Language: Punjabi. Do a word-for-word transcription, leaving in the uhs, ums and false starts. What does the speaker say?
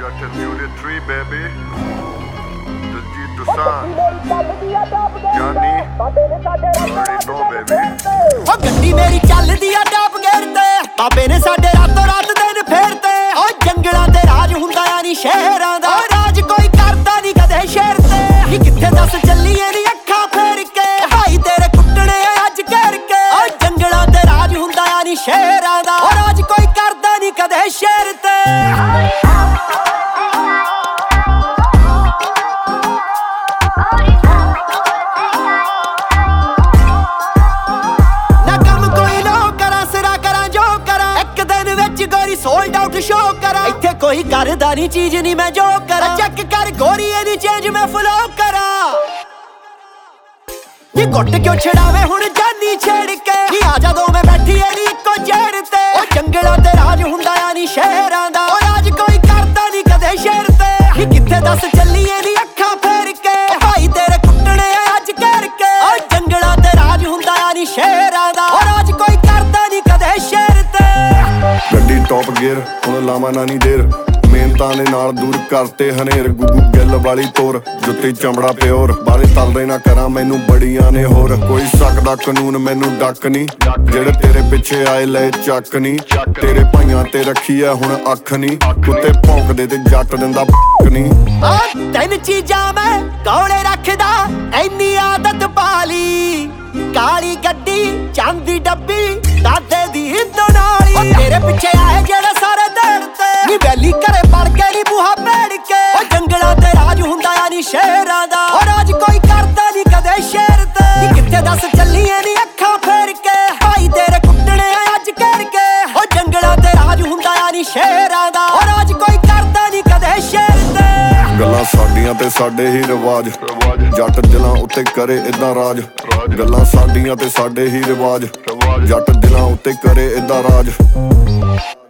Got a beauty tree, baby. Diljit Dosanjh, Gianni, already know, baby. ਓ ਗੱਡੀ ਮੇਰੀ ਚੱਲਦੀ ਆ ਟਾਪ ਗੇਅਰ ਤੇ, ਬਾਬੇ ਨੇ ਸਾਡੇ ਰਾਤੋਂ ਰਾਤ ਦਿਨ ਫੇਰਤੇ। ਓ ਜੰਗਲਾਂ ਤੇ ਰਾਜ ਹੁੰਦਾ ਆ ਨੀ ਸ਼ਹਿਰਾਂ ਦਾ, ਰਾਜ ਕੋਈ ਕਰਦਾ ਨੀ ਕਦੇ ਸ਼ਹਿਰ ਤੇ। ਨੀ ਕਿੱਥੇ ਦੱਸ ਚੱਲੀਏ ਨੀ ਅੱਖਾਂ ਫੇਰ ਕੇ, ਭਾਈ ਤੇਰੇ ਕੁੱਟਣੇ ਆ ਅੱਜ ਘੇਰ ਕੇ। ਓ ਜੰਗਲਾਂ ਤੇ ਰਾਜ ਹੁੰਦਾ ਆ ਨੀ ਸ਼ਹਿਰਾਂ ਦਾ, ਰਾਜ ਕੋਈ ਕਰਦਾ ਨੀ ਕਦੇ ਸ਼ਹਿਰ ਤੇ। सोल्ड आउट शो करा इत्थे कोई करदा नी चीज नी मैं जो करा। चेक कर गोरी एदी चेंज मैं फ्लो करा। ये गुट क्यों छड़ावे हुण जानी छेड़ के, नी आजा दो मैं बैठी एदी इक्को जेड़ ते। ओ जंगलां ते राज हुंदा आ नी शहरां दा, ओ राज कोई करदा नी कदे शहर ते। नी कित्थे दस चलीए नी अखां फेर के, भाई तेरे कुੱਟਣੇ आ अज घेर के। ओ जंगलां ते राज हुंदा आ नी शहरां दा, ओ राज कोई करदा नी कदे शहर ते। ਗੱਡੀ ਟੌਪ ਗੇਅਰ ਹੁਣ ਲਾਵਾਂ ਨਾ ਨੀ ਦੇਰ, ਮਿਹਨਤਾਂ ਦੇ ਨਾਲ ਦੂਰ ਕਰਤੇ ਹਨੇਰ। ਗੁੱਗੂ ਗਿੱਲ ਵਾਲੀ ਤੋਰ ਜੁੱਤੀ ਚਮੜਾ ਪਿਓਰ, ਬਾਲੇ ਤਲਦੇ ਨਾ ਕਰਾਂ ਮੈਨੂੰ ਬੜੀਆਂ ਨੇ ਹੋਰ। ਕੋਈ ਸਕਦਾ ਕਾਨੂੰਨ ਮੈਨੂੰ ਡੱਕ ਨੀ, ਜਿਹੜੇ ਤੇਰੇ ਪਿੱਛੇ ਆਏ ਲੈ ਚੱਕ ਨੀ। ਤੇਰੇ ਭਾਈਆਂ ਤੇ ਰੱਖੀ ਐ ਹੁਣ ਅੱਖ ਨੀ, ਕੁੱਤੇ ਭੌਂਕਦੇ ਤੇ ਜੱਟ ਦਿੰਦਾ ਨੀ। ਆ ਤਿੰਨ ਚੀਜ਼ਾਂ ਮੈਂ ਕੋਲੇ ਰੱਖਦਾ, ਐਨੀ ਆਦਤ ਪਾਲੀ। ਕਾਲੀ ਗੱਡੀ ਚਾਂਦੀ ਡੱਬੀ ਦਾਦੇ ਦੀ ਦਨਾਲੀ। ਤੇਰੇ ਪਿੱਛੇ ਆਏ ਜਿਹੜੇ ਸਾਰੇ ਦੇਣ ਤੇ, ਨੀ ਵੈਲੀ ਘਰੇ ਪੜ ਕੇ ਨੀ ਬੂਹਾ ਭੇੜ ਕੇ। ਓ ਜੰਗਲਾਂ ਤੇ ਰਾਜ ਹੁੰਦਾ ਆ ਨੀ ਸ਼ਹਿਰਾਂ ਦਾ, ਓ ਰਾਜ ਕੋਈ ਕਰਦਾ ਨੀ ਕਦੇ ਸ਼ਹਿਰ ਤੇ। ਨੀ ਕਿੱਥੇ ਦੱਸ ਚੱਲੀਏ ਨੀ ਅੱਖਾਂ ਫੇਰ ਕੇ, ਭਾਈ ਤੇਰੇ ਕੁੱਟਣੇ ਆ ਅੱਜ ਘੇਰ ਕੇ। ਓ ਜੰਗਲਾਂ ਤੇ ਰਾਜ ਹੁੰਦਾ ਆ ਨੀ ਸ਼ਹਿਰਾਂ ਦਾ, ਓ ਰਾਜ ਕੋਈ ਕਰਦਾ ਨੀ ਕਦੇ ਸ਼ਹਿਰ ਤੇ। ਗੱਲਾਂ ਸਾਡੀਆਂ ਤੇ ਸਾਡੇ ਹੀ ਰਿਵਾਜ, ਜੱਟ ਦਿਲਾਂ ਉੱਤੇ ਕਰੇ ਏਦਾਂ ਰਾਜ। ਗੱਲਾਂ ਸਾਡੀਆਂ ਤੇ ਸਾਡੇ ਹੀ ਰਿਵਾਜ, ਜੱਟ ਦਿਲਾਂ ਉੱਤੇ ਕਰੇ ਏਦਾਂ ਰਾਜ।